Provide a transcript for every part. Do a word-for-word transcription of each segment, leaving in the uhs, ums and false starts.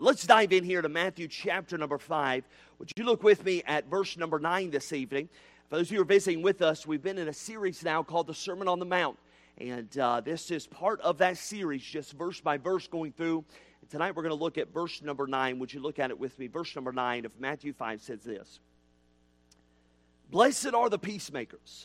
Let's dive in here to Matthew chapter number five. Would you look with me at verse number nine this evening? For those of you who are visiting with us, we've been in a series now called the Sermon on the Mount. And uh, this is part of that series, just verse by verse going through. And tonight we're going to look at verse number nine. Would you look at it with me? Verse number nine of Matthew five says this. Blessed are the peacemakers.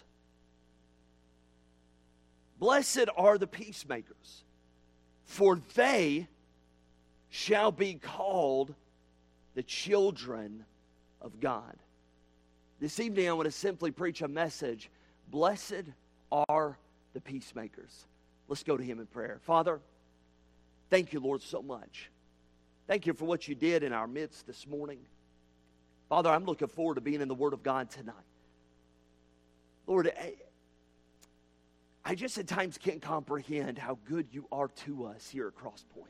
Blessed are the peacemakers, for they shall be called the children of God. This evening I want to simply preach a message. Blessed are the peacemakers. Let's go to Him in prayer. Father, thank you, Lord, so much. Thank you for what you did in our midst this morning. Father, I'm looking forward to being in the Word of God tonight. Lord, I, I just at times can't comprehend how good you are to us here at Cross Point.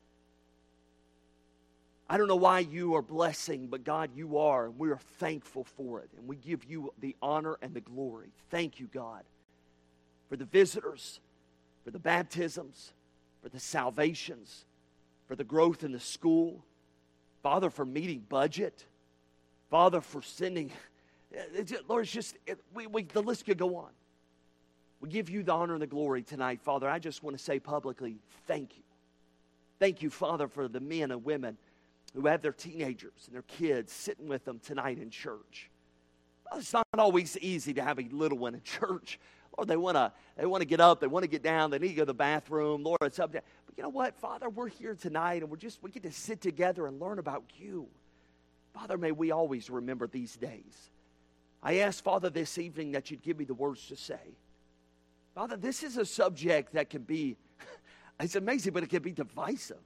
I don't know why you are blessing, but God, you are, and we are thankful for it. And we give you the honor and the glory. Thank you, God, for the visitors, for the baptisms, for the salvations, for the growth in the school. Father, for meeting budget. Father, for sending. Lord, it's just, it, we, we, the list could go on. We give you the honor and the glory tonight, Father. I just want to say publicly, thank you. Thank you, Father, for the men and women who have their teenagers and their kids sitting with them tonight in church. Well, it's not always easy to have a little one in church. Lord, they want to they want to get up, they want to get down, they need to go to the bathroom. Lord, it's up there. But you know what, Father, we're here tonight, and we're just we get to sit together and learn about you. Father, may we always remember these days. I ask, Father, this evening that you'd give me the words to say. Father, this is a subject that can be, it's amazing, but it can be divisive.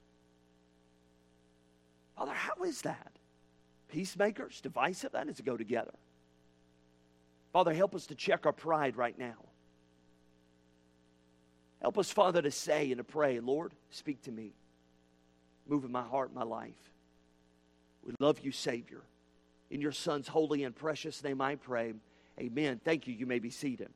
Father, how is that? Peacemakers, divisive, that is to go together. Father, help us to check our pride right now. Help us, Father, to say and to pray, Lord, speak to me. Move in my heart, my life. We love you, Savior. In your Son's holy and precious name I pray. Amen. Thank you. You may be seated.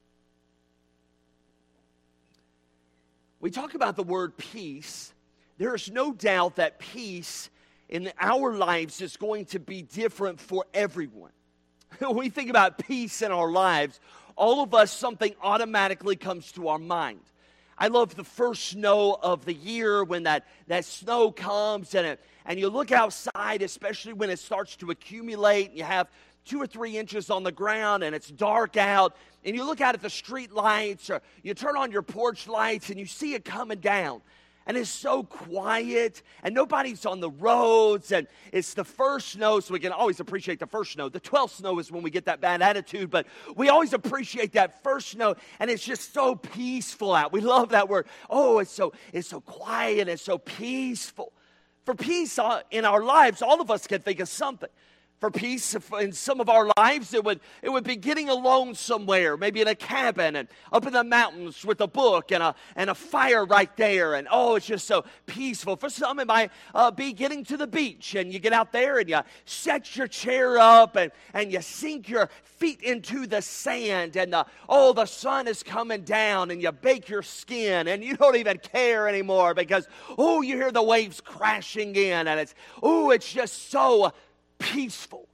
We talk about the word peace. There is no doubt that peace in our lives is going to be different for everyone. When we think about peace in our lives, all of us, something automatically comes to our mind. I love the first snow of the year when that, that snow comes and, it, and you look outside, especially when it starts to accumulate and you have two or three inches on the ground and it's dark out, and you look out at the street lights or you turn on your porch lights and you see it coming down. And it's so quiet, and nobody's on the roads, and it's the first snow, so we can always appreciate the first snow. The twelfth snow is when we get that bad attitude, but we always appreciate that first snow, and it's just so peaceful out. We love that word. Oh, it's so it's so quiet, it's so peaceful. For peace in our lives, all of us can think of something. For peace in some of our lives, it would it would be getting alone somewhere, maybe in a cabin and up in the mountains with a book and a and a fire right there, and oh, it's just so peaceful. For some, it might uh, be getting to the beach, and you get out there and you set your chair up and, and you sink your feet into the sand, and the, oh, the sun is coming down, and you bake your skin, and you don't even care anymore because oh, you hear the waves crashing in, and it's oh, it's just so peaceful.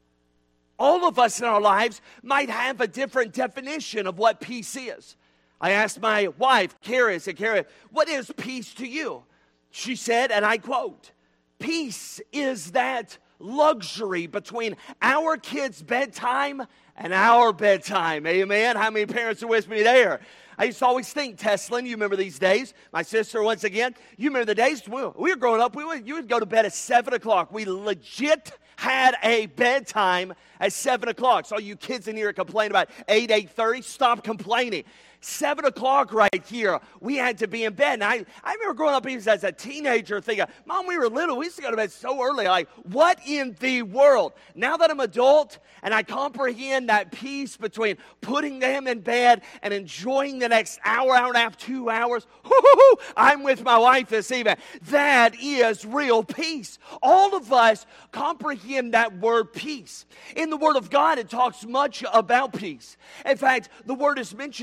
All of us in our lives might have a different definition of what peace is. I asked my wife, Carrie, I said, Carrie, what is peace to you? She said, and I quote, peace is that luxury between our kids' bedtime and our bedtime. Amen? How many parents are with me there? I used to always think, Teslin, you remember these days? My sister, once again, you remember the days we were, we were growing up, we would, you would go to bed at seven o'clock. We legit had a bedtime at seven o'clock. So all you kids in here complain about eight, eight thirty, stop complaining. seven o'clock right here, we had to be in bed. And I, I remember growing up even as a teenager thinking, Mom, we were little, we used to go to bed so early. Like, what in the world? Now that I'm adult and I comprehend that peace between putting them in bed and enjoying the next hour, hour and a half, two hours, whoo-hoo-hoo, I'm with my wife this evening. That is real peace. All of us comprehend that word peace. In the Word of God, it talks much about peace. In fact, the word is mentioned over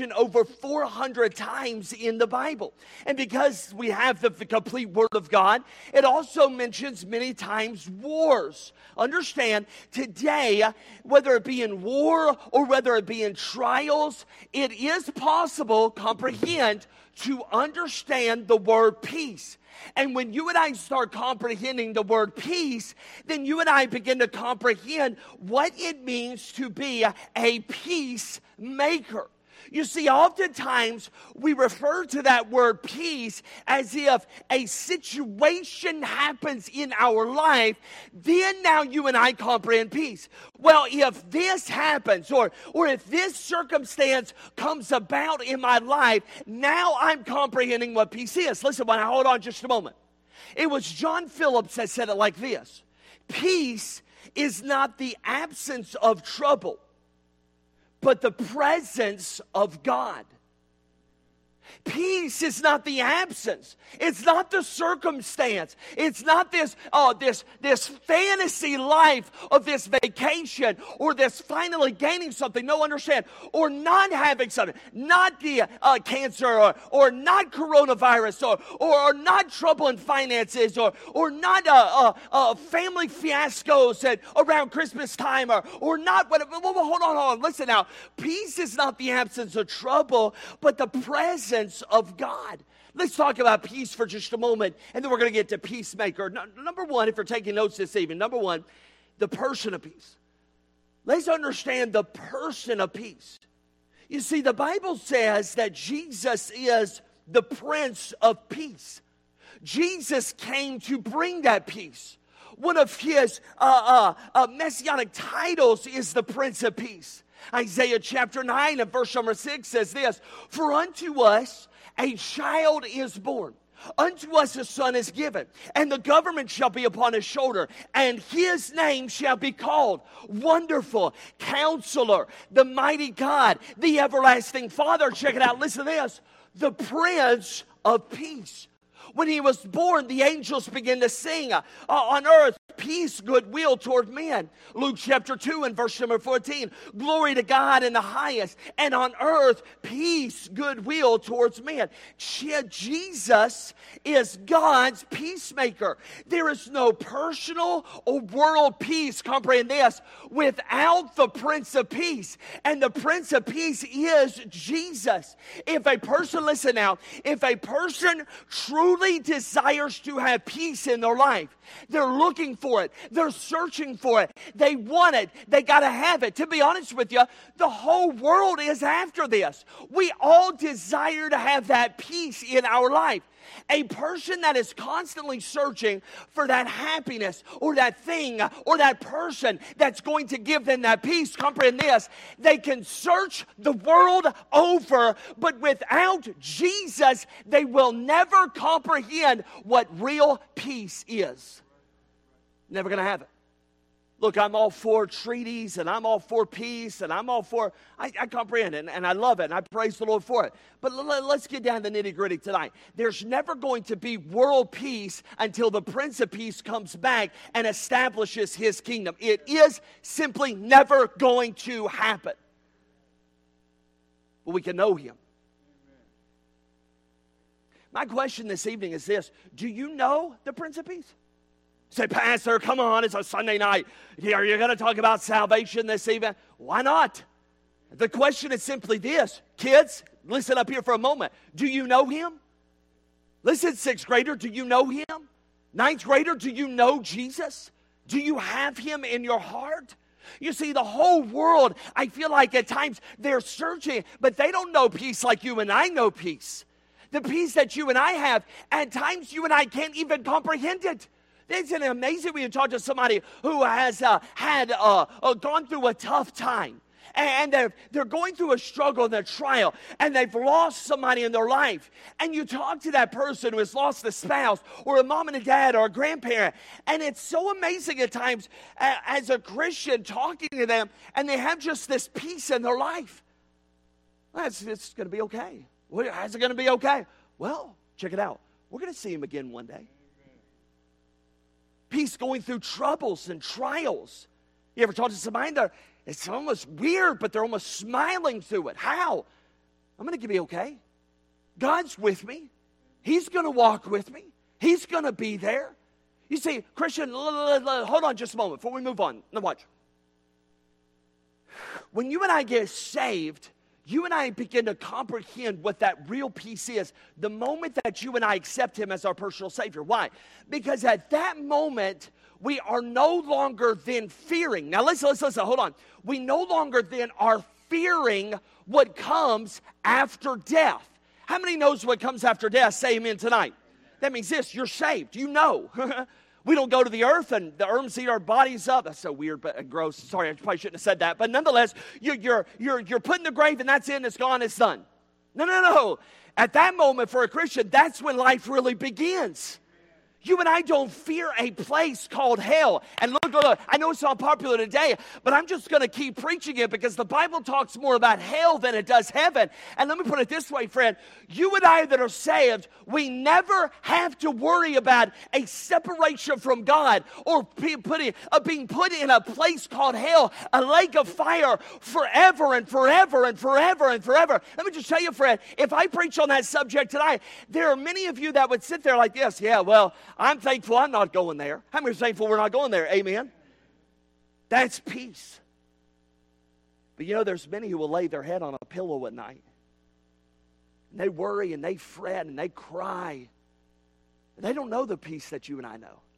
four hundred times in the Bible. And because we have the, the complete Word of God, it also mentions many times wars. Understand, today, whether it be in war or whether it be in trials, it is possible, comprehend, to understand the word peace. And when you and I start comprehending the word peace, then you and I begin to comprehend what it means to be a peacemaker. You see, oftentimes we refer to that word peace as if a situation happens in our life, then now you and I comprehend peace. Well, if this happens, or, or if this circumstance comes about in my life, now I'm comprehending what peace is. Listen, when I hold on just a moment. It was John Phillips that said it like this: peace is not the absence of trouble, but the presence of God. Peace is not the absence. It's not the circumstance. It's not this, oh, this, this fantasy life of this vacation or this finally gaining something. No, understand. Or not having something. Not the uh, cancer or, or not coronavirus or, or, or not trouble in finances or, or not uh, uh, uh, family fiascos at, around Christmas time or, or not whatever. Hold on, hold on. Listen now. Peace is not the absence of trouble, but the presence of God. Let's talk about peace for just a moment, and then we're going to get to peacemaker. No, number one, if you're taking notes this evening, number one, the person of peace. Let's understand the person of peace. You see, the Bible says that Jesus is the Prince of Peace. Jesus came to bring that peace. One of his uh, uh, uh, messianic titles is the Prince of Peace. Isaiah chapter nine and verse number six says this: for unto us a child is born, unto us a son is given, and the government shall be upon his shoulder, and his name shall be called Wonderful, Counselor, the Mighty God, the Everlasting Father. Check it out, listen to this: the Prince of Peace. When he was born, the angels began to sing, uh, on earth, peace, goodwill toward men. Luke chapter two and verse number fourteen. Glory to God in the highest, and on earth, peace, goodwill towards men. Jesus is God's peacemaker. There is no personal or world peace, comprehend this, without the Prince of Peace. And the Prince of Peace is Jesus. If a person, listen now, if a person truly desires to have peace in their life, they're looking for it. They're searching for it. They want it. They got to have it. To be honest with you, the whole world is after this. We all desire to have that peace in our life. A person that is constantly searching for that happiness or that thing or that person that's going to give them that peace, comprehend this: they can search the world over, but without Jesus, they will never comprehend what real peace is. Never going to have it. Look, I'm all for treaties, and I'm all for peace, and I'm all for, I, I comprehend it, and, and I love it, and I praise the Lord for it. But l- l- let's get down to the nitty-gritty tonight. There's never going to be world peace until the Prince of Peace comes back and establishes his kingdom. It is simply never going to happen. But we can know him. My question this evening is this: do you know the Prince of Peace? Say, Pastor, come on, it's a Sunday night. Are you going to talk about salvation this evening? Why not? The question is simply this. Kids, listen up here for a moment. Do you know him? Listen, sixth grader, do you know him? Ninth grader, do you know Jesus? Do you have him in your heart? You see, the whole world, I feel like at times they're searching, but they don't know peace like you and I know peace. The peace that you and I have, at times you and I can't even comprehend it. Isn't it amazing when you talk to somebody who has uh, had uh, uh, gone through a tough time, and they're, they're going through a struggle and a trial, and they've lost somebody in their life, and you talk to that person who has lost a spouse or a mom and a dad or a grandparent, and it's so amazing at times uh, as a Christian talking to them, and they have just this peace in their life. Well, it's, it's going to be okay. Well, how's it going to be okay? Well, check it out. We're going to see him again one day. Peace going through troubles and trials. You ever talk to somebody, it's almost weird, but they're almost smiling through it. How? I'm going to be okay. God's with me. He's going to walk with me. He's going to be there. You see, Christian, hold on just a moment before we move on. Now watch. When you and I get saved, you and I begin to comprehend what that real peace is the moment that you and I accept Him as our personal Savior. Why? Because at that moment, we are no longer then fearing. Now listen, listen, listen, hold on. We no longer then are fearing what comes after death. How many knows what comes after death? Say amen tonight. That means this, you're saved. You know. We don't go to the earth and the worms eat our bodies up. That's so weird but gross. Sorry, I probably shouldn't have said that. But nonetheless, you're, you're, you're, you're put in the grave and that's it, it's gone, it's done. No, no, no. At that moment for a Christian, that's when life really begins. You and I don't fear a place called hell. And look, look, look, I know it's not popular today, but I'm just going to keep preaching it because the Bible talks more about hell than it does heaven. And let me put it this way, friend. You and I that are saved, we never have to worry about a separation from God or be put, uh, being put in a place called hell, a lake of fire forever and forever and forever and forever. Let me just tell you, friend, if I preach on that subject tonight, there are many of you that would sit there like this. Yeah, well, I'm thankful I'm not going there. How many are thankful we're not going there? Amen. That's peace. But you know, there's many who will lay their head on a pillow at night. And they worry and they fret and they cry. And they don't know the peace that you and I know.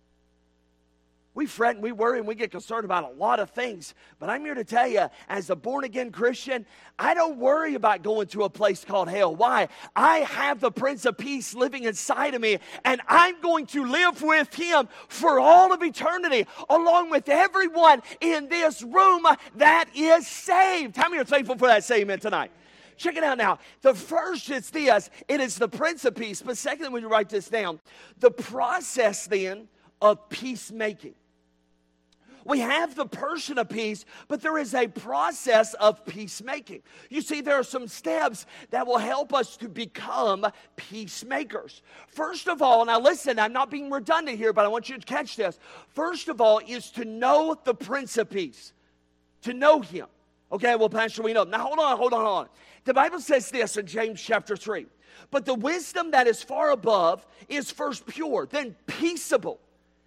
We fret and we worry and we get concerned about a lot of things. But I'm here to tell you, as a born-again Christian, I don't worry about going to a place called hell. Why? I have the Prince of Peace living inside of me, and I'm going to live with Him for all of eternity, along with everyone in this room that is saved. How many are thankful for that? Say amen tonight. Check it out now. The first is this. It is the Prince of Peace. But secondly, when you write this down, the process then of peacemaking. We have the person of peace, but there is a process of peacemaking. You see, there are some steps that will help us to become peacemakers. First of all, now listen, I'm not being redundant here, but I want you to catch this. First of all is to know the Prince of Peace, to know Him. Okay, well, Pastor, we know. Now, hold on, hold on, hold on. The Bible says this in James chapter three. But the wisdom that is far above is first pure, then peaceable,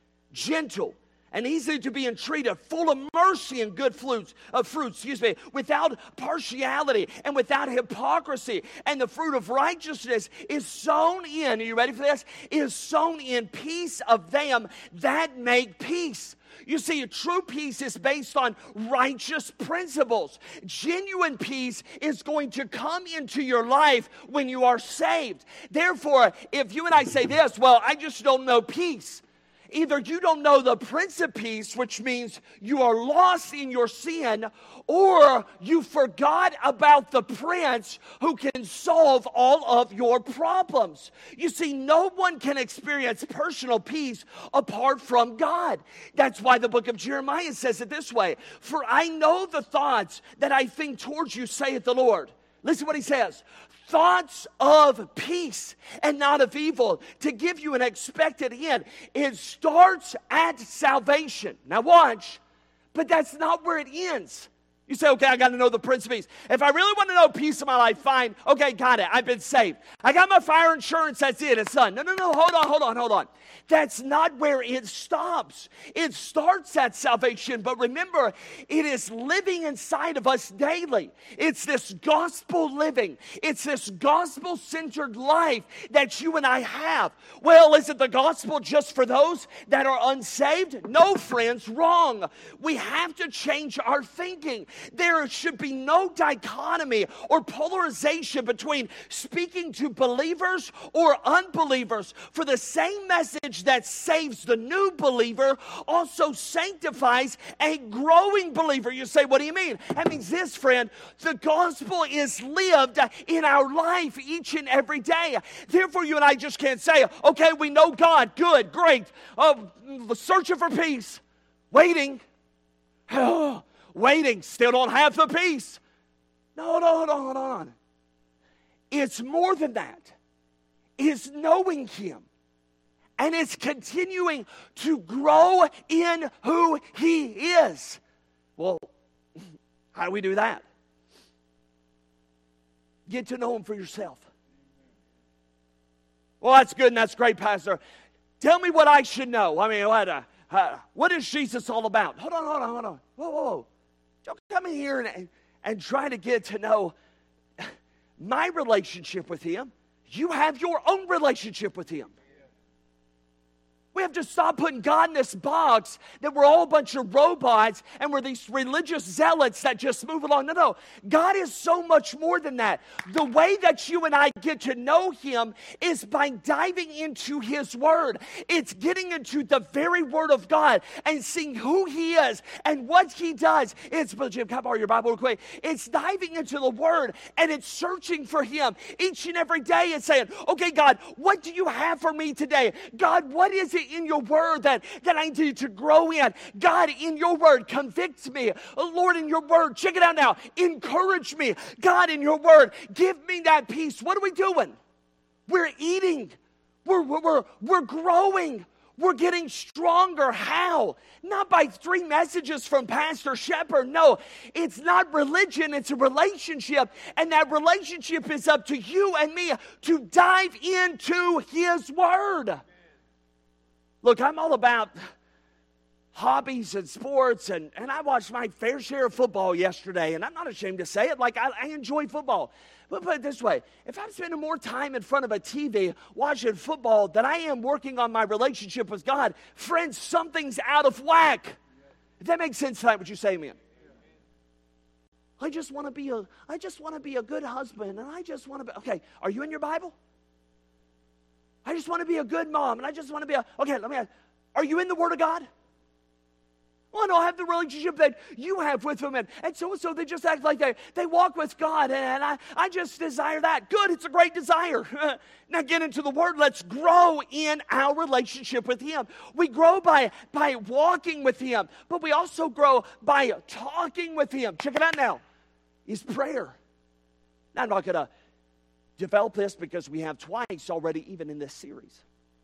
gentle, and easy to be entreated, full of mercy and good fruits, uh, fruits, excuse me, without partiality and without hypocrisy. And the fruit of righteousness is sown in, are you ready for this? Is sown in peace of them that make peace. You see, true peace is based on righteous principles. Genuine peace is going to come into your life when you are saved. Therefore, if you and I say this, well, I just don't know peace. Either you don't know the Prince of Peace, which means you are lost in your sin, or you forgot about the Prince who can solve all of your problems. You see, no one can experience personal peace apart from God. That's why the book of Jeremiah says it this way. For I know the thoughts that I think towards you, saith the Lord. Listen what he says. Thoughts of peace and not of evil, to give you an expected end. It starts at salvation. Now watch, but that's not where it ends. You say, okay, I got to know the Prince of Peace. If I really want to know peace in my life, fine. Okay, got it. I've been saved. I got my fire insurance. That's it. It's done. No, no, no. Hold on, hold on, hold on. That's not where it stops. It starts at salvation. But remember, it is living inside of us daily. It's this gospel living. It's this gospel-centered life that you and I have. Well, is it the gospel just for those that are unsaved? No, friends, wrong. We have to change our thinking. There should be no dichotomy or polarization between speaking to believers or unbelievers. For the same message that saves the new believer also sanctifies a growing believer. You say, what do you mean? That means this, friend. The gospel is lived in our life each and every day. Therefore, you and I just can't say, okay, we know God. Good, great. Uh, searching for peace. Waiting. Waiting, still don't have the peace. No, no, no, hold on. It's more than that. It's knowing Him. And it's continuing to grow in who He is. Well, how do we do that? get to know Him for yourself. Well, that's good and that's great, Pastor. Tell me what I should know. I mean, what, uh, uh, what is Jesus all about? Hold on, hold on, hold on. Whoa, whoa, whoa. Don't come in here and, and, and try to get to know my relationship with Him. You have your own relationship with Him. We have to stop putting God in this box that we're all a bunch of robots and we're these religious zealots that just move along. No, no. God is so much more than that. The way that you and I get to know Him is by diving into His Word. It's getting into the very Word of God and seeing who He is and what He does. It's, Brother Jim, can I borrow your Bible real quick? It's diving into the Word and it's searching for Him each and every day and saying, okay, God, what do you have for me today? God, what is it in your word that, that I need to grow in? God, in your word, convict me. Lord, in your word, check it out now, encourage me. God, in your word, give me that peace. What are we doing? We're eating. We're, we're, we're growing. We're getting stronger. How? Not by three messages from Pastor Shepherd. No, it's not religion. It's a relationship. And that relationship is up to you and me to dive into His word. Look, I'm all about hobbies and sports, and, and I watched my fair share of football yesterday, and I'm not ashamed to say it. Like, I, I enjoy football. But put it this way, if I'm spending more time in front of a T V watching football than I am working on my relationship with God, friends, something's out of whack. If that makes sense tonight, would you say amen? I just want to be a, I just want to be a good husband, and I just want to be, okay, are you in your Bible? I just want to be a good mom, and I just want to be a, okay, let me ask, are you in the Word of God? Well, no, I have the relationship that you have with Him, and, and so and so they just act like they, they walk with God, and, and I, I just desire that. Good, it's a great desire. Now get into the Word. Let's grow in our relationship with Him. We grow by, by walking with Him, but we also grow by talking with Him. Check it out now. Is prayer. Now, I'm not going to develop this because we have twice already even in this series.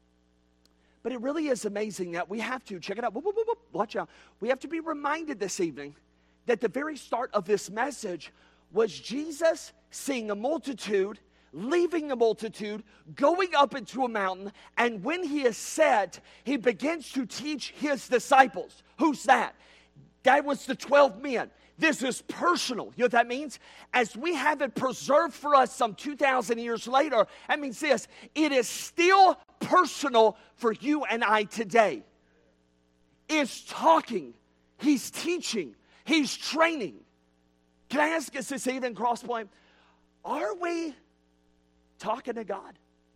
But it really is amazing that we have to, check it out, whoop, whoop, whoop, watch out. We have to be reminded this evening that the very start of this message was Jesus seeing a multitude, leaving the multitude, going up into a mountain, and when He is set, He begins to teach His disciples. Who's that? That was the twelve men. This is personal. You know what that means? As we have it preserved for us some two thousand years later, that means this. It is still personal for you and I today. It's talking. He's teaching. He's training. Can I ask us this evening, Crosspoint? Are we talking to God?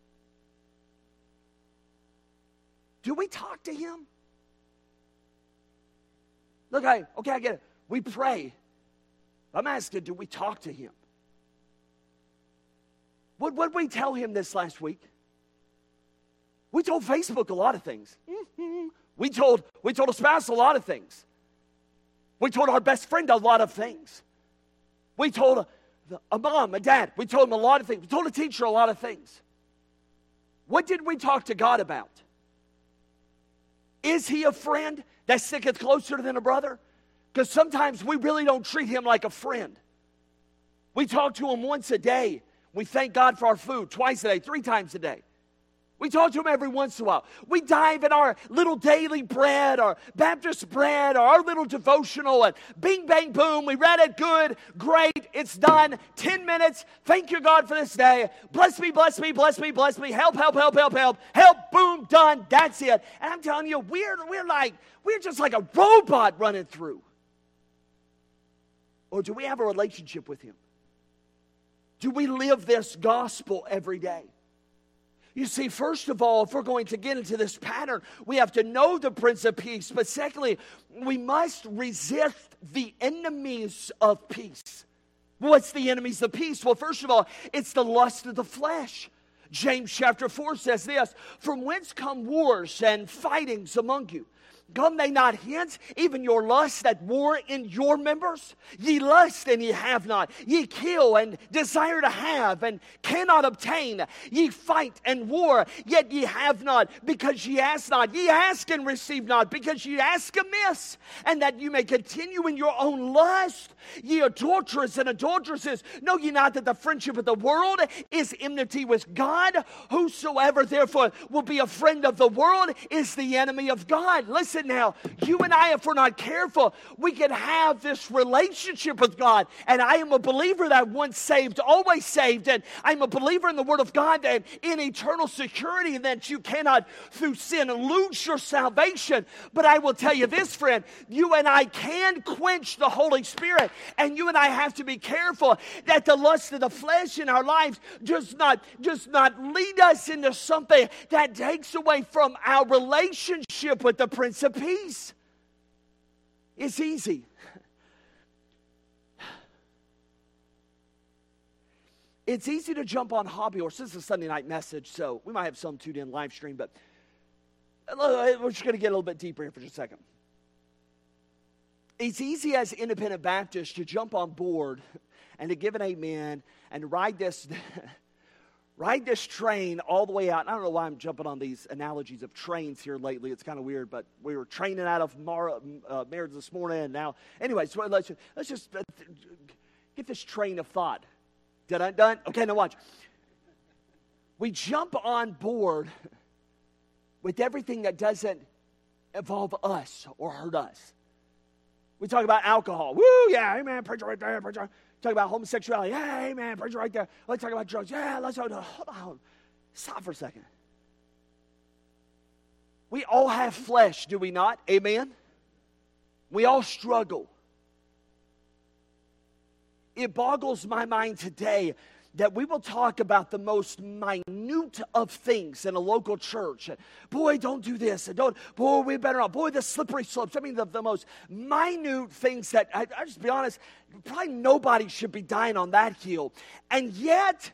Do we talk to Him? Look, I, okay, I get it. We pray. I'm asking, do we talk to Him? What did we tell Him this last week? We told Facebook a lot of things. Mm-hmm. We told, we told a spouse a lot of things. We told our best friend a lot of things. We told a, a mom, a dad, we told them a lot of things. We told a teacher a lot of things. What did we talk to God about? Is He a friend that sticketh closer than a brother? Because sometimes we really don't treat Him like a friend. We talk to Him once a day. We thank God for our food twice a day, three times a day. We talk to Him every once in a while. We dive in our little daily bread, our Baptist bread, or our little devotional, and bing, bang, boom. We read it, good, great, it's done. Ten minutes, thank you, God, for this day. Bless me, bless me, bless me, bless me. Help, help, help, help, help. Help, boom, done. That's it. And I'm telling you, we're, we're like, we're just like a robot running through. Or do we have a relationship with Him? Do we live this gospel every day? You see, first of all, if we're going to get into this pattern, we have to know the Prince of Peace. But secondly, we must resist the enemies of peace. What's the enemies of peace? Well, first of all, it's the lust of the flesh. James chapter four says this, "From whence come wars and fightings among you? Come they not hence, even your lust that war in your members? Ye lust and ye have not. Ye kill and desire to have and cannot obtain. Ye fight and war, yet ye have not, because ye ask not. Ye ask and receive not, because ye ask amiss, and that you may continue in your own lust. Ye adulterers and adulteresses, know ye not that the friendship of the world is enmity with God? Whosoever therefore will be a friend of the world is the enemy of God. Listen now, you and I, if we're not careful, we can have this relationship with God. And I am a believer that once saved, always saved. And I'm a believer in the Word of God that in eternal security, and that you cannot through sin lose your salvation. But I will tell you this, friend, you and I can quench the Holy Spirit. And you and I have to be careful that the lust of the flesh in our lives does not, does not lead us into something that takes away from our relationship with the Prince of Peace. It's easy. It's easy to jump on hobby horse. This is a Sunday night message, so we might have some tuned in live stream, but we're just going to get a little bit deeper here for just a second. It's easy as independent Baptists to jump on board and to give an amen and ride this Ride this train all the way out. I don't know why I'm jumping on these analogies of trains here lately. It's kind of weird, but we were training out of Mar- uh, Marriage this morning, and now, anyway, so let's, let's just uh, get this train of thought. Done, done, done? Okay, now watch. We jump on board with everything that doesn't involve us or hurt us. We talk about alcohol. Woo, yeah, amen, preacher right there, preacher. Talk about homosexuality. Yeah, amen, preacher right there. Let's talk about drugs. Yeah, let's hold on. Hold on. Stop for a second. We all have flesh, do we not? Amen? We all struggle. It boggles my mind today that we will talk about the most minute of things in a local church. Boy, don't do this. And don't, boy, we better not. Boy, the slippery slopes. I mean, the, the most minute things that, I, I just be honest, probably nobody should be dying on that hill. And yet,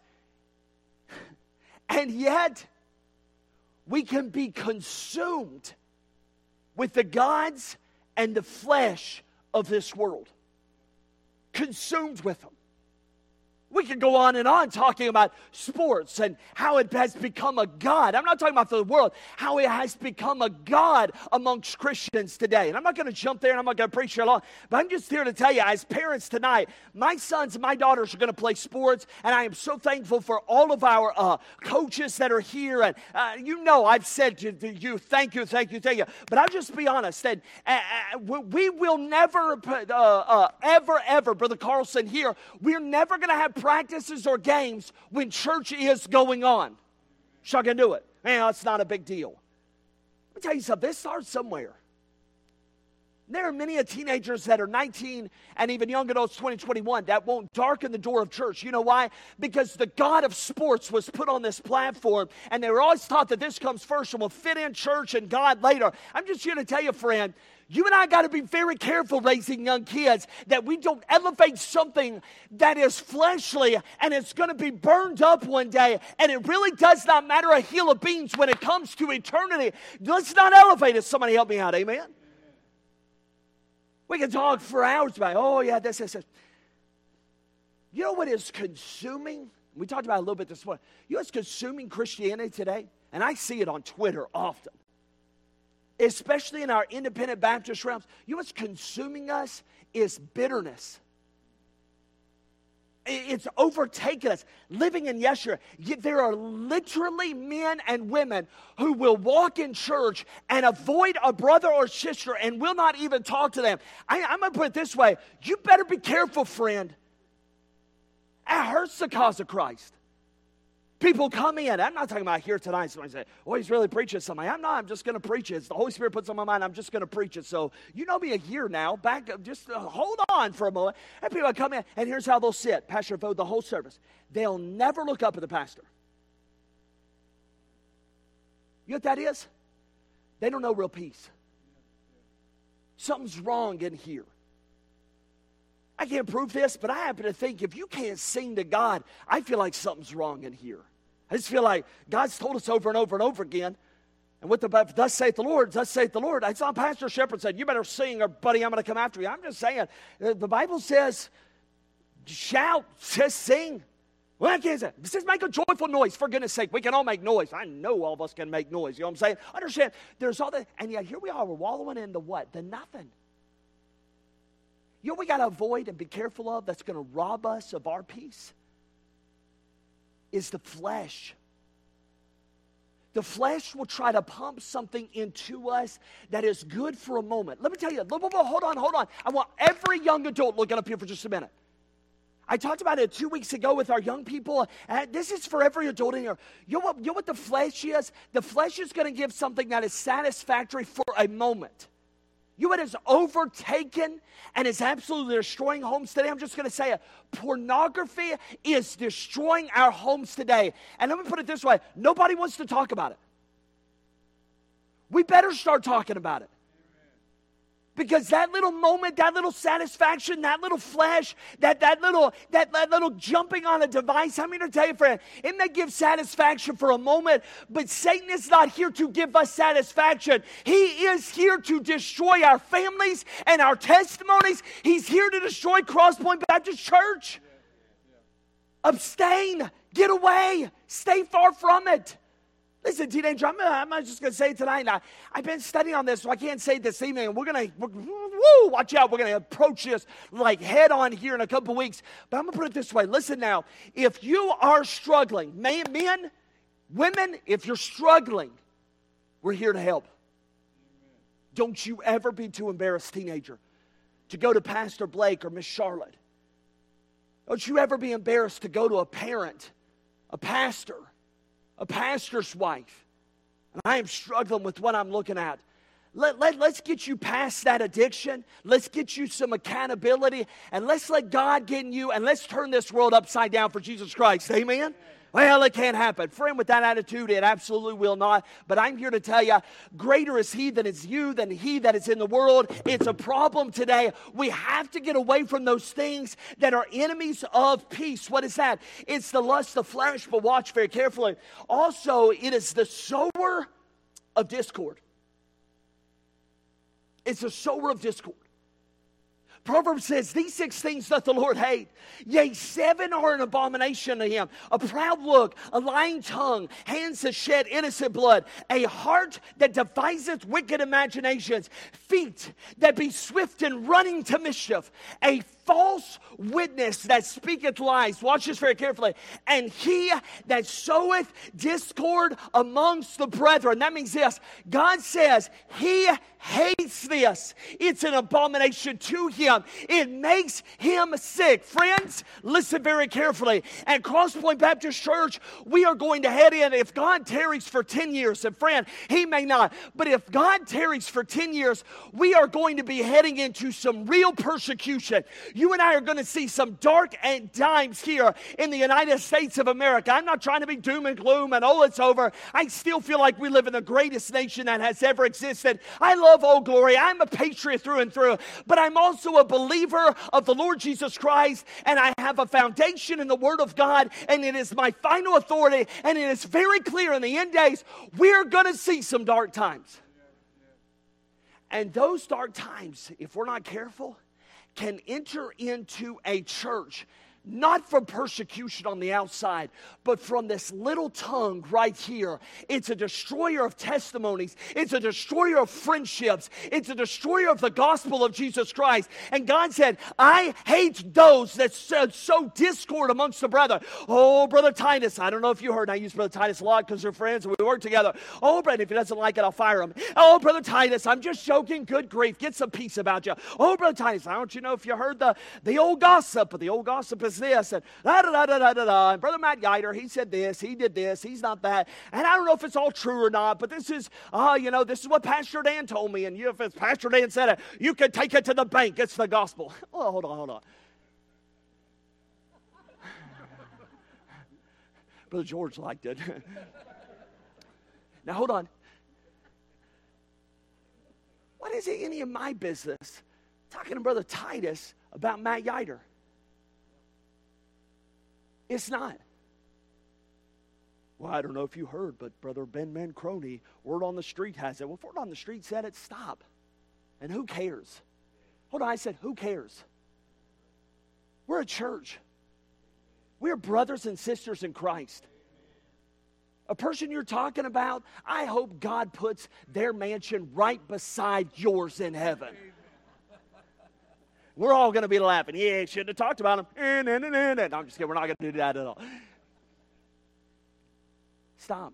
and yet, we can be consumed with the gods and the flesh of this world. Consumed with them. We could go on and on talking about sports and how it has become a god. I'm not talking about the world, how it has become a god amongst Christians today. And I'm not going to jump there and I'm not going to preach here long, but I'm just here to tell you, as parents tonight, my sons and my daughters are going to play sports, and I am so thankful for all of our uh, coaches that are here. And uh, you know, I've said to, to you, thank you, thank you, thank you. But I'll just be honest, that uh, we will never, uh, uh, ever, ever, Brother Carlson here, we're never going to have practices or games when church is going on. She's not going to do it. Man, it's not a big deal. Let me tell you something. This starts somewhere. There are many teenagers that are nineteen and even young adults, twenty, twenty-one, that won't darken the door of church. You know why? Because the god of sports was put on this platform, and they were always taught that this comes first and will fit in church and God later. I'm just here to tell you, friend, you and I got to be very careful raising young kids that we don't elevate something that is fleshly and it's going to be burned up one day, and it really does not matter a hill of beans when it comes to eternity. Let's not elevate it. Somebody help me out, amen? We can talk for hours about, oh yeah, this, this, this. You know what is consuming? We talked about it a little bit this morning. You know what's consuming Christianity today? And I see it on Twitter often. Especially in our independent Baptist realms. You know what's consuming us is bitterness. It's overtaken us. Living in Yeshua, there are literally men and women who will walk in church and avoid a brother or sister and will not even talk to them. I, I'm going to put it this way. You better be careful, friend. It hurts the cause of Christ. People come in. I'm not talking about here tonight. Somebody say, oh, he's really preaching something. I'm not. I'm just going to preach it. It's the Holy Spirit puts on my mind. I'm just going to preach it. So you know me a year now. Back up. Just uh, hold on for a moment. And people come in, and here's how they'll sit. Pastor Vogt, the whole service. They'll never look up at the pastor. You know what that is? They don't know real peace. Something's wrong in here. I can't prove this, but I happen to think if you can't sing to God, I feel like something's wrong in here. I just feel like God's told us over and over and over again, And what the, thus saith the Lord, thus saith the Lord. It's not Pastor Shepherd said, you better sing or buddy, I'm going to come after you. I'm just saying, the Bible says, shout, says sing. Well, I can't say, it says make a joyful noise, for goodness sake. We can all make noise. I know all of us can make noise. You know what I'm saying? Understand, there's all that, and yet here we are, we're wallowing in the what? The nothing. You know what we got to avoid and be careful of that's going to rob us of our peace? Is the flesh. The flesh will try to pump something into us that is good for a moment. Let me tell you, hold on, hold on. I want every young adult looking up here for just a minute. I talked about it two weeks ago with our young people. And this is for every adult in here. You know what, you know what the flesh is? The flesh is going to give something that is satisfactory for a moment. You know what is overtaken and is absolutely destroying homes today? I'm just going to say it. Pornography is destroying our homes today. And let me put it this way. Nobody wants to talk about it. We better start talking about it. Because that little moment, that little satisfaction, that little flesh, that, that, little, that, that little jumping on a device, I'm here to tell you, friend, it may give satisfaction for a moment, but Satan is not here to give us satisfaction. He is here to destroy our families and our testimonies. He's here to destroy Crosspoint Baptist Church. Abstain. Get away. Stay far from it. Listen, teenager, I'm, I'm not just going to say it tonight. I, I've been studying on this, so I can't say it this evening. We're going to, woo, watch out. We're going to approach this like head on here in a couple weeks. But I'm going to put it this way. Listen now. If you are struggling, men, men, women, if you're struggling, we're here to help. Don't you ever be too embarrassed, teenager, to go to Pastor Blake or Miss Charlotte. Don't you ever be embarrassed to go to a parent, a pastor, a pastor's wife, and I am struggling with what I'm looking at. Let, let, let's get you past that addiction. Let's get you some accountability, and let's let God get in you, and let's turn this world upside down for Jesus Christ. Amen? Well, it can't happen. Friend, with that attitude, it absolutely will not. But I'm here to tell you, greater is He that is you than he that is in the world. It's a problem today. We have to get away from those things that are enemies of peace. What is that? It's the lust of flesh, but watch very carefully. Also, it is the sower of discord. It's the sower of discord. Proverbs says, these six things doth the Lord hate. Yea, seven are an abomination to Him. A proud look, a lying tongue, hands that shed innocent blood, a heart that deviseth wicked imaginations, feet that be swift in running to mischief, a false witness that speaketh lies. Watch this very carefully. And he that soweth discord amongst the brethren. That means this. God says He hates this. It's an abomination to Him. It makes Him sick. Friends, listen very carefully. At Crosspoint Baptist Church, we are going to head in. If God tarries for ten years, and friend, He may not, but if God tarries for ten years, we are going to be heading into some real persecution. You and I are going to see some dark times here in the United States of America. I'm not trying to be doom and gloom and oh, it's over. I still feel like we live in the greatest nation that has ever existed. I love Old Glory. I'm a patriot through and through, but I'm also a believer of the Lord Jesus Christ, and I have a foundation in the Word of God, and it is my final authority, and it is very clear in the end days, we're going to see some dark times. And those dark times, if we're not careful, can enter into a church, not from persecution on the outside, but from this little tongue right here. It's a destroyer of testimonies. It's a destroyer of friendships. It's a destroyer of the gospel of Jesus Christ. And God said, I hate those that sow discord amongst the brethren. Oh, Brother Titus, I don't know if you heard, I use Brother Titus a lot because we're friends and we work together. Oh, Brother, if he doesn't like it, I'll fire him. Oh, Brother Titus, I'm just joking. Good grief. Get some peace about you. Oh, Brother Titus, I don't you know if you heard the, the old gossip, but the old gossip is this, and da da da da da da da. And Brother Matt Geiter, he said this, he did this, he's not that, and I don't know if it's all true or not, but this is, uh, you know, this is what Pastor Dan told me, and you, if it's Pastor Dan said it, you can take it to the bank. It's the gospel. Oh, hold on, hold on. Brother George liked it. Now hold on. What is it any of my business talking to Brother Titus about Matt Geiter? It's not. Well, I don't know if you heard, but Brother Ben Mancroni, word on the street has it. Well, if word on the street said it, stop. And who cares? Hold on, I said, who cares? We're a church. We're brothers and sisters in Christ. A person you're talking about, I hope God puts their mansion right beside yours in heaven. We're all going to be laughing. Yeah, shouldn't have talked about him. No, I'm just kidding. We're not going to do that at all. Stop.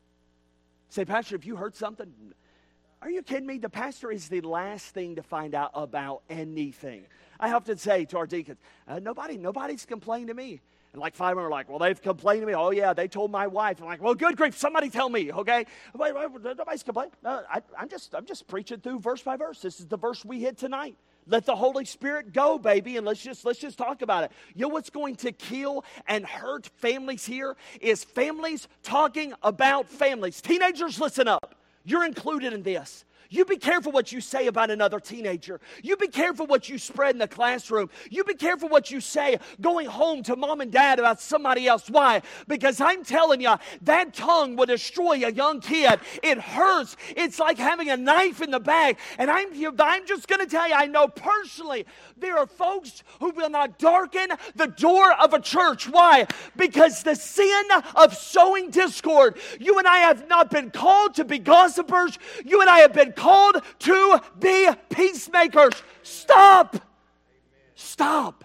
Say, Pastor, if you heard something, are you kidding me? The pastor is the last thing to find out about anything. I often say to our deacons, uh, nobody, nobody's complained to me. And like five of them are like, well, they've complained to me. Oh, yeah, they told my wife. I'm like, well, good grief, somebody tell me, okay? Wait, wait, nobody's complaining. No, I, I'm just, I'm just preaching through verse by verse. This is the verse we hit tonight. Let the Holy Spirit go, baby, and let's just let's just talk about it. You know what's going to kill and hurt families here is families talking about families. Teenagers, listen up. You're included in this. You be careful what you say about another teenager. You be careful what you spread in the classroom. You be careful what you say going home to mom and dad about somebody else. Why? Because I'm telling you, that tongue will destroy a young kid. It hurts. It's like having a knife in the back. And I'm, I'm just going to tell you, I know personally, there are folks who will not darken the door of a church. Why? Because the sin of sowing discord. You and I have not been called to be gossipers. You and I have been called to be peacemakers. Stop. Amen. Stop.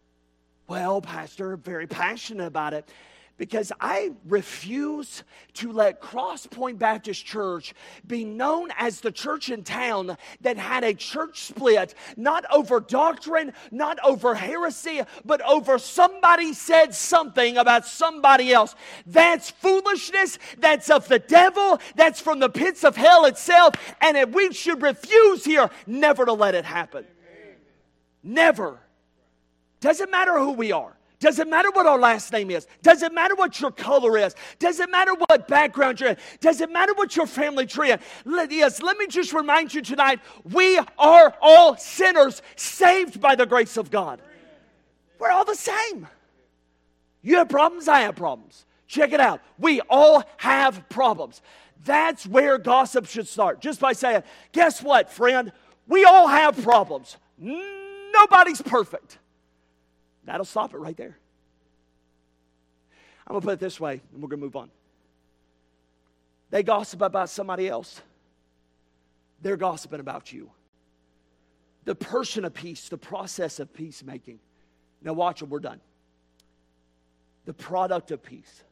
Well, Pastor, very passionate about it because I refuse to let Cross Point Baptist Church be known as the church in town that had a church split, not over doctrine, not over heresy, but over somebody said something about somebody else. That's foolishness. That's of the devil. That's from the pits of hell itself. And we should refuse here never to let it happen. Never. Doesn't matter who we are. Doesn't matter what our last name is. Doesn't matter what your color is. Doesn't matter what background you're in. Doesn't matter what your family tree is. Yes, let me just remind you tonight, we are all sinners saved by the grace of God. We're all the same. You have problems, I have problems. Check it out. We all have problems. That's where gossip should start. Just by saying, guess what, friend? We all have problems. Nobody's perfect. That'll stop it right there. I'm going to put it this way, and we're going to move on. They gossip about somebody else. They're gossiping about you. The person of peace, the process of peacemaking. Now watch it, we're done. The product of peace.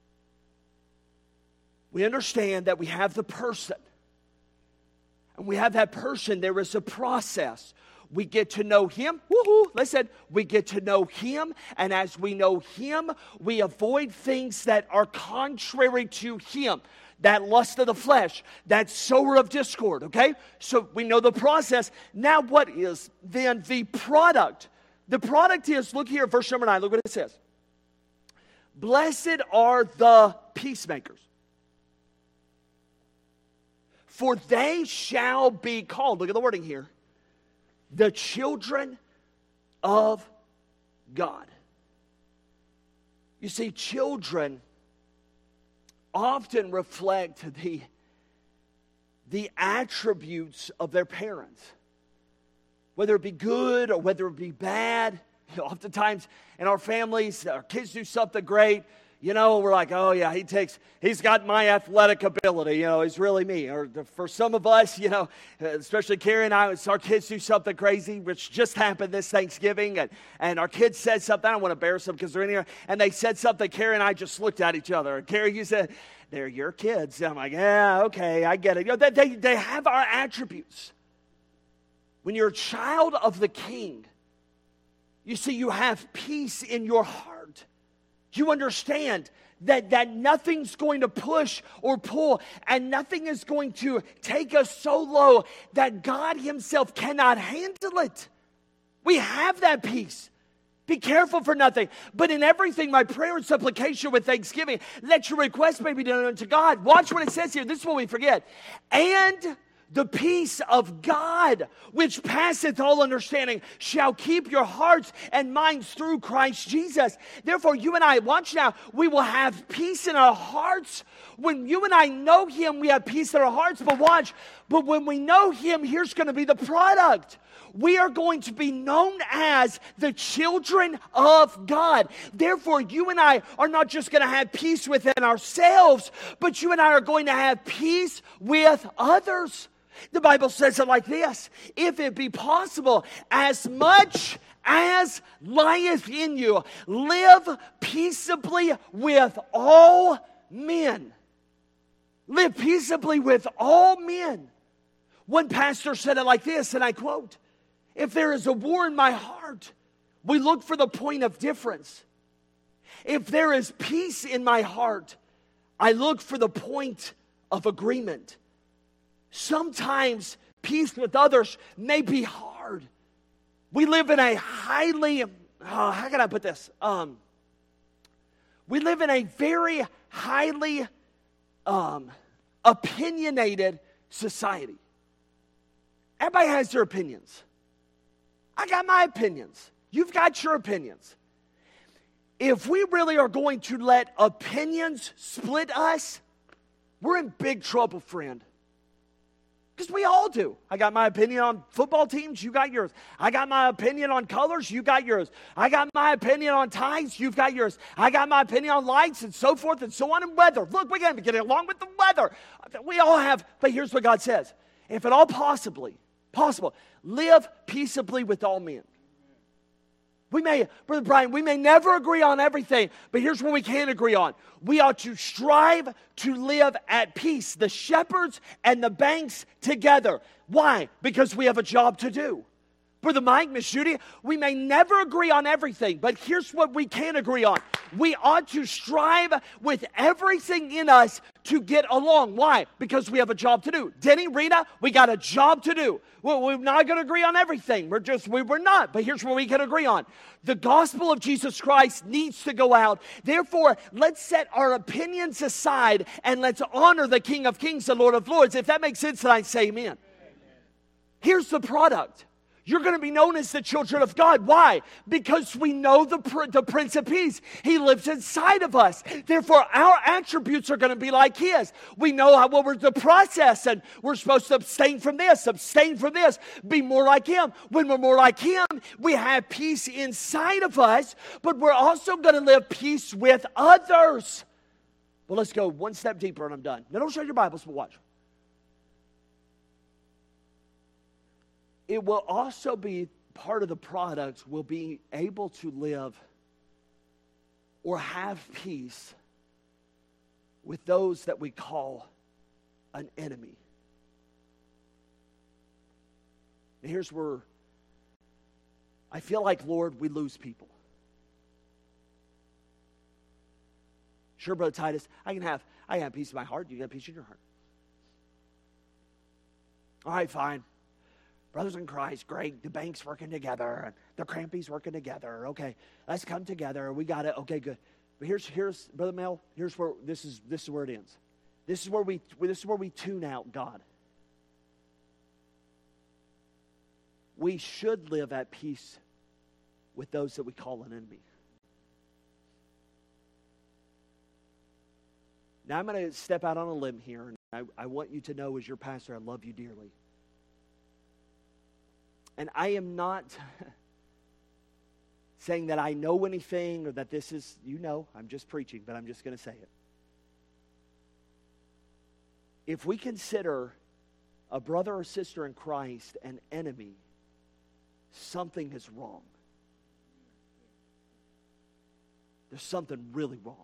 We understand that we have the person. And we have that person, there is a process. We get to know him. Woohoo! Listen, we get to know him. And as we know him, we avoid things that are contrary to him. That lust of the flesh, that sower of discord, okay? So we know the process. Now what is then the product? The product is, look here, verse number nine, look what it says. Blessed are the peacemakers, for they shall be called, look at the wording here, the children of God. You see, children often reflect the, the attributes of their parents. Whether it be good or whether it be bad. You know, oftentimes in our families, our kids do something great. You know, we're like, oh yeah, he takes, he's got my athletic ability, you know, he's really me. Or for some of us, you know, especially Carrie and I, our kids do something crazy, which just happened this Thanksgiving, and, and our kids said something, I don't want to embarrass them because they're in here, and they said something, Carrie and I just looked at each other. And Carrie, you said, they're your kids. And I'm like, yeah, okay, I get it. You know, they, they, they have our attributes. When you're a child of the King, you see, you have peace in your heart. You understand that, that nothing's going to push or pull, and nothing is going to take us so low that God himself cannot handle it. We have that peace. Be careful for nothing. But in everything, my prayer and supplication with thanksgiving, let your request may be done unto God. Watch what it says here. This is what we forget. And the peace of God, which passeth all understanding, shall keep your hearts and minds through Christ Jesus. Therefore, you and I, watch now, we will have peace in our hearts. When you and I know Him, we have peace in our hearts. But watch, but when we know Him, here's going to be the product. We are going to be known as the children of God. Therefore, you and I are not just going to have peace within ourselves, but you and I are going to have peace with others. The Bible says it like this: if it be possible, as much as lieth in you, live peaceably with all men. Live peaceably with all men. One pastor said it like this, and I quote, "If there is a war in my heart, we look for the point of difference. If there is peace in my heart, I look for the point of agreement." Sometimes peace with others may be hard. We live in a highly, oh, how can I put this? Um, we live in a very highly um, opinionated society. Everybody has their opinions. I got my opinions. You've got your opinions. If we really are going to let opinions split us, we're in big trouble, friend. Because we all do. I got my opinion on football teams, you got yours. I got my opinion on colors, you got yours. I got my opinion on ties, you've got yours. I got my opinion on lights and so forth and so on and weather. Look, we're going to be getting along with the weather. We all have, but here's what God says. If at all possibly, possible, live peaceably with all men. We may, Brother Brian, we may never agree on everything, but here's what we can agree on. We ought to strive to live at peace, the shepherds and the banks together. Why? Because we have a job to do. Brother Mike, Miss Judy, we may never agree on everything, but here's what we can agree on. We ought to strive with everything in us to get along. Why? Because we have a job to do. Denny, Rita, we got a job to do. Well, we're not going to agree on everything. We're just, we, we're not. But here's what we can agree on. The gospel of Jesus Christ needs to go out. Therefore, let's set our opinions aside and let's honor the King of Kings, the Lord of Lords. If that makes sense, then I say amen. Amen. Here's the product. You're going to be known as the children of God. Why? Because we know the, the Prince of Peace. He lives inside of us. Therefore, our attributes are going to be like His. We know how well we're the process, and we're supposed to abstain from this, abstain from this, be more like Him. When we're more like Him, we have peace inside of us, but we're also going to live peace with others. Well, let's go one step deeper, and I'm done. Now, don't show your Bibles, but watch. It will also be part of the product, will be able to live or have peace with those that we call an enemy. And here's where I feel like, Lord, we lose people. Sure, Brother Titus, I can have, I can have peace in my heart. You got peace in your heart. All right, fine. Brothers in Christ, great. The bank's working together. And the Crampy's working together. Okay, let's come together. We got it. Okay, good. But here's, here's, Brother Mel. Here's where this is. This is where it ends. This is where we. This is where we tune out God. We should live at peace with those that we call an enemy. Now I'm going to step out on a limb here, and I, I want you to know, as your pastor, I love you dearly. And I am not saying that I know anything or that this is, you know, I'm just preaching, but I'm just going to say it. If we consider a brother or sister in Christ an enemy, something is wrong. There's something really wrong.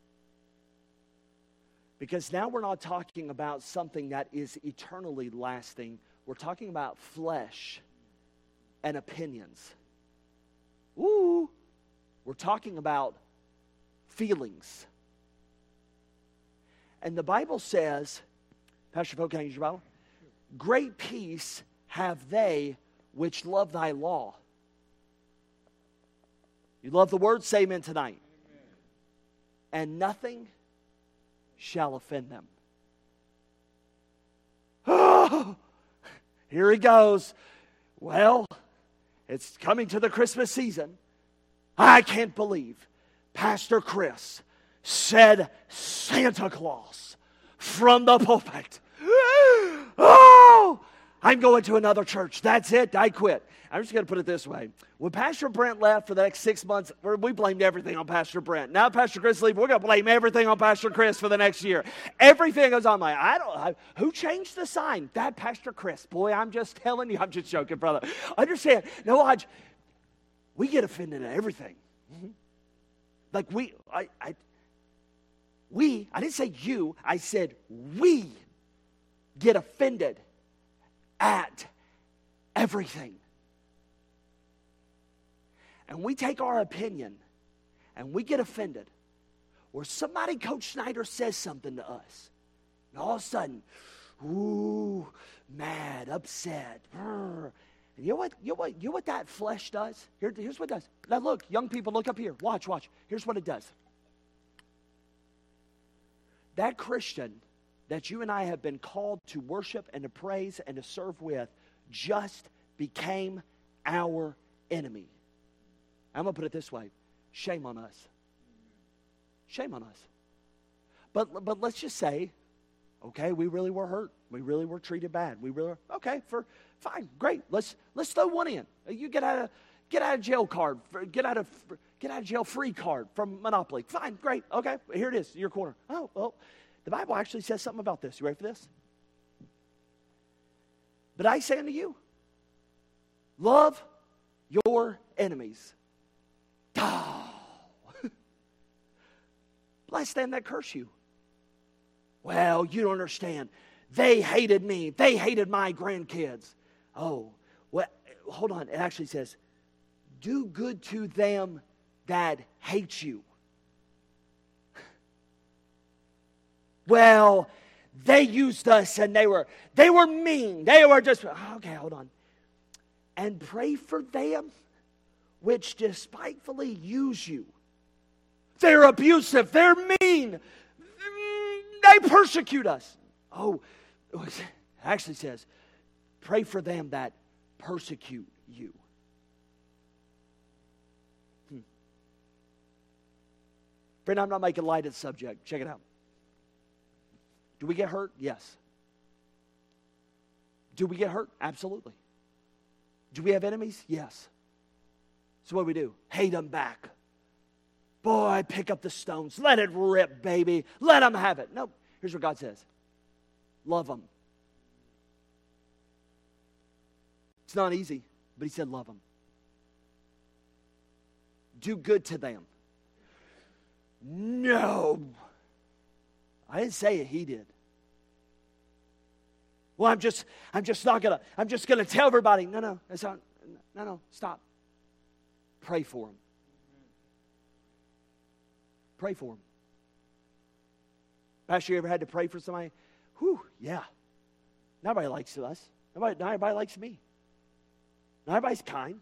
Because now we're not talking about something that is eternally lasting. We're talking about flesh and opinions. Ooh, we're talking about feelings. And the Bible says, Pastor Folk, can I use your Bible? Great peace have they which love thy law. You love the word? Say amen tonight. Amen. And nothing shall offend them. Oh, here he goes. Well, it's coming to the Christmas season. I can't believe Pastor Chris said Santa Claus from the pulpit. Oh, I'm going to another church. That's it. I quit. I'm just going to put it this way. When Pastor Brent left for the next six months, we blamed everything on Pastor Brent. Now Pastor Chris leaves, we're going to blame everything on Pastor Chris for the next year. Everything goes on. Like, I don't, I, who changed the sign? That Pastor Chris. Boy, I'm just telling you. I'm just joking, brother. Understand. No, I, we get offended at everything. Mm-hmm. Like we, I, I, we, I didn't say you, I said we get offended at everything. And we take our opinion and we get offended. Or somebody, Coach Snyder, says something to us. And all of a sudden, ooh, mad, upset. Brr. And you know what, you know what, you know what that flesh does? Here, here's what it does. Now look, young people, look up here. Watch, watch. Here's what it does. That Christian that you and I have been called to worship and to praise and to serve with just became our enemy. I'm going to put it this way. Shame on us. Shame on us. But, but let's just say, okay, we really were hurt. We really were treated bad. We really were, okay, for fine, great. Let's let's throw one in. You get out of get out of jail card, get out of get out of jail free card from Monopoly. Fine, great. Okay, here it is, your corner. Oh, well, the Bible actually says something about this. You ready for this? But I say unto you, love your enemies. Oh. Bless them that curse you. Well, you don't understand. They hated me. They hated my grandkids. Oh, well, hold on. It actually says, do good to them that hate you. Well, they used us and they were they were mean. They were just, okay, hold on. And pray for them which despitefully use you. They're abusive. They're mean. They persecute us. Oh, it actually says, pray for them that persecute you. Hmm. Friend, I'm not making light of the subject. Check it out. Do we get hurt? Yes. Do we get hurt? Absolutely. Do we have enemies? Yes. So what do we do? Hate them back. Boy, pick up the stones. Let it rip, baby. Let them have it. No, here's what God says. Love them. It's not easy, but he said love them. Do good to them. No. I didn't say it, he did. Well, I'm just, I'm just not gonna, I'm just gonna tell everybody. No, no, that's not, no, no, stop. Pray for them. Pray for them. Pastor, you ever had to pray for somebody? Whew, yeah. Not everybody likes us. Nobody, not everybody likes me. Not everybody's kind.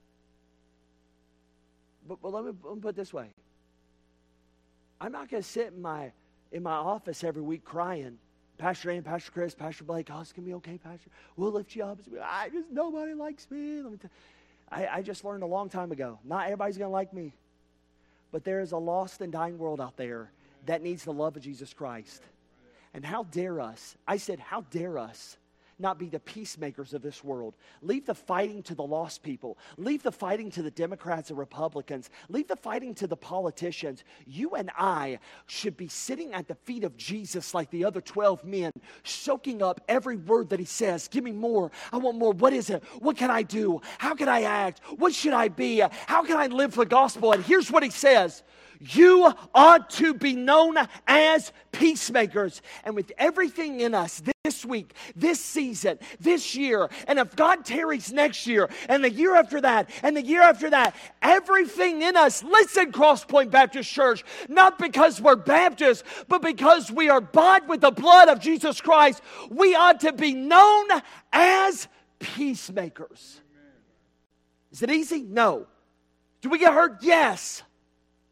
But, but let, me, let me put it this way. I'm not going to sit in my in my office every week crying, Pastor Ann, Pastor Chris, Pastor Blake, oh, it's going to be okay, Pastor. We'll lift you up. I just, nobody likes me. Let me tell I, I just learned a long time ago, not everybody's going to like me. But there is a lost and dying world out there that needs the love of Jesus Christ. And how dare us, I said, how dare us not be the peacemakers of this world. Leave the fighting to the lost people. Leave the fighting to the Democrats and Republicans. Leave the fighting to the politicians. You and I should be sitting at the feet of Jesus like the other twelve men, soaking up every word that he says. Give me more. I want more. What is it? What can I do? How can I act? What should I be? How can I live the gospel? And here's what he says. You ought to be known as peacemakers. And with everything in us this week, this season, this year, and if God tarries next year, and the year after that, and the year after that, everything in us, listen, Crosspoint Baptist Church, not because we're Baptists, but because we are bought with the blood of Jesus Christ, we ought to be known as peacemakers. Is it easy? No. Do we get hurt? Yes.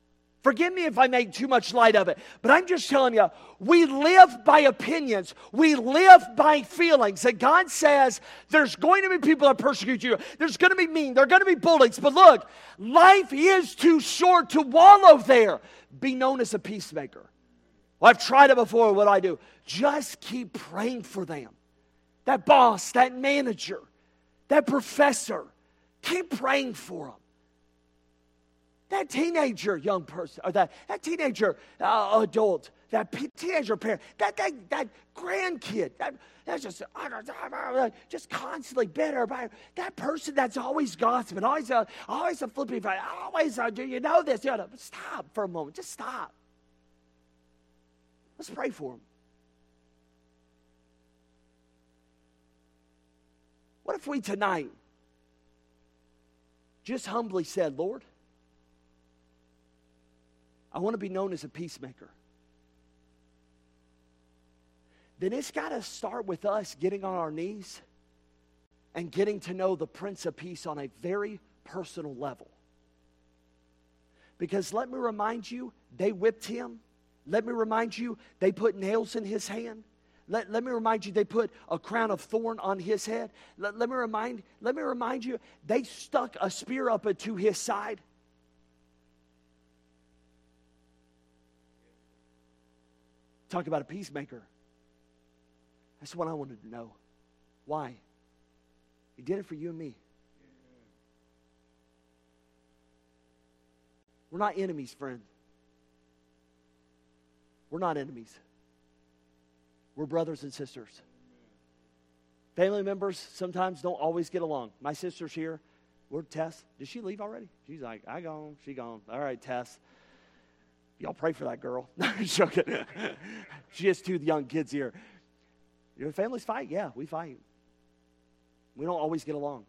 Forgive me if I make too much light of it, but I'm just telling you, we live by opinions. We live by feelings. And God says there's going to be people that persecute you. There's going to be mean. There are going to be bullies. But look, life is too short to wallow there. Be known as a peacemaker. Well, I've tried it before. What do I do? Just keep praying for them. That boss, that manager, that professor. Keep praying for them. That teenager young person, or that, that teenager uh, adult, that p- teenager parent, that, that, that grandkid, that, that's just, just constantly bitter about it. That person that's always gossiping, always a, always a flipping, always, a, do you know this? You know, stop for a moment. Just stop. Let's pray for them. What if we tonight just humbly said, Lord, I want to be known as a peacemaker. Then it's got to start with us getting on our knees and getting to know the Prince of Peace on a very personal level. Because let me remind you, they whipped him. Let me remind you, they put nails in his hand. Let, let me remind you, they put a crown of thorn on his head. Let, let me remind, let me remind you, they stuck a spear up into his side. Talk about a peacemaker. That's what I wanted to know. Why? He did it for you and me. We're not enemies, friend. We're not enemies. We're brothers and sisters. Family members sometimes don't always get along. My sister's here. We're Tess. Did she leave already? She's like, I gone. She gone. All right, Tess. Y'all pray for that girl. No, I'm joking. She has two young kids here. Your families fight? Yeah, we fight. We don't always get along.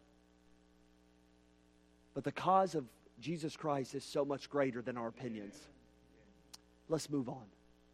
But the cause of Jesus Christ is so much greater than our opinions. Let's move on.